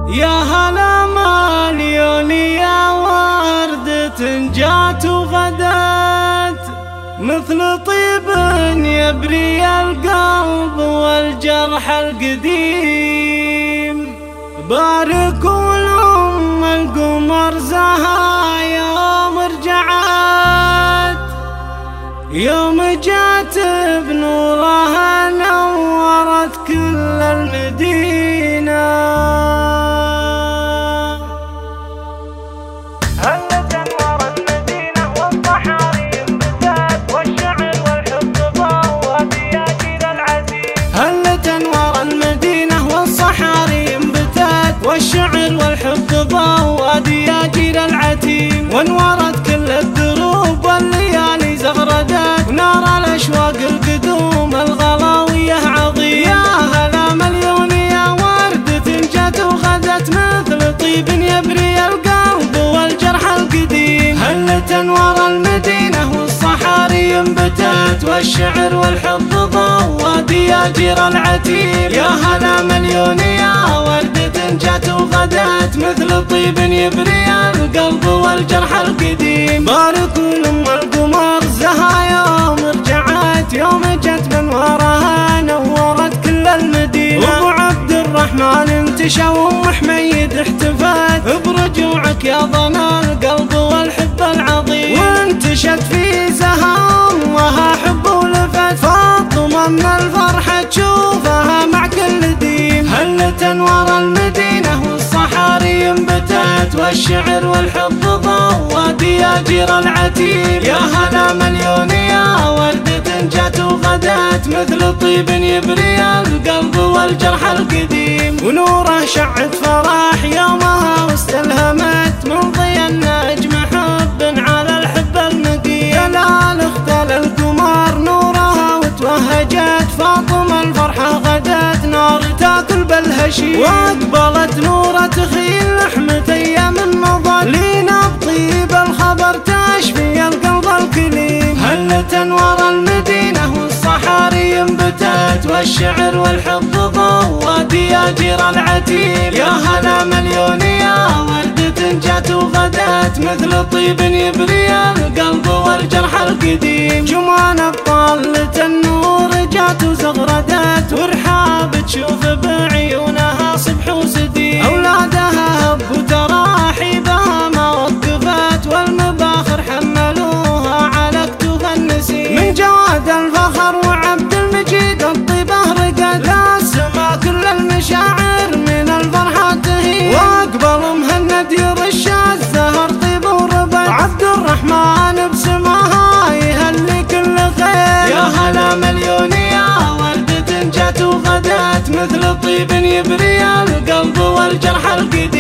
يا هلا مليون يا وردة جات وغدت، مثل طيب يبري القلب والجرح القديم. باركوا لأم القمر زها يوم رجعت، يوم جات بنورها نورت كل المدينة. والشعر والحب ضوادي يا جيل العتيم، وانورت كل الدروب والليالي زغردت، ونار الاشواق القدوم الغلاوية عظيم. يا هلا مليون يا وردة جات وغدت، مثل طيب يبري القلب والجرح القديم. هلت انوار المدينة والصحاري انبتت، والشعر والحب ضوادي يا جيل العتيم. يا هلا مليون يا وردة جات وغدت، مثل طيب يبري القلب والجرح القديم. باركوا لأم القمر زها يوم رجعت، يوم جت بانوارها نورت كل المدينة. وابو عبد الرحمن انتشى وام حميد احتفت، برجوعك يا ضنا القلب والحب العظيم. وانتشت في زها امها حب ولفت، فاطمة من الفرحة تشوفها مع كل ديم. هلت انوار المدينة والصحاري انبتت، والشعر والحب ضوادي يا جيل العتيم. يا هلا مليون يا وردة جات وغدت، مثل طيب يبري القلب والجرح القديم. ونوره شعت فرح يومها واستلهمت، من ضي النجم حب على الحب المقيم. جلال اختل القمر نورها وتوهجت، فاطمة الفرحة غدت نار تاكل بالهشيم. واقبلت نورة تخيل لحمة ايام مضت، لينا بطيب الخبر تشفي القلب الكليم. هلت انوار المدينة والصحاري انبتت، والشعر والحب ضوادي يا جيل العتيم. يا هلا مليون يا وردة جات وغدت، مثل طيب يبري القلب والجرح القديم. جمان بطالة النور جات وزغردت، ورحاب تشوف بعيونها صبح وسديم. أولادها هبوا تراحيبها ما وقفت، والمباخر حملوها على كتوف النسيم. من جواد الفخر وعبد المجيد الطيبة رقت، للسما كل المشاعر من الفرحة تهيم. واقبل مهند يرش الزهر طيب وربت، عبد الرحمن بسماها يهلي كل خير. يا هلا مليون يا وردة جات وغدت، مثل طيب يبري القلب والجرح القديم.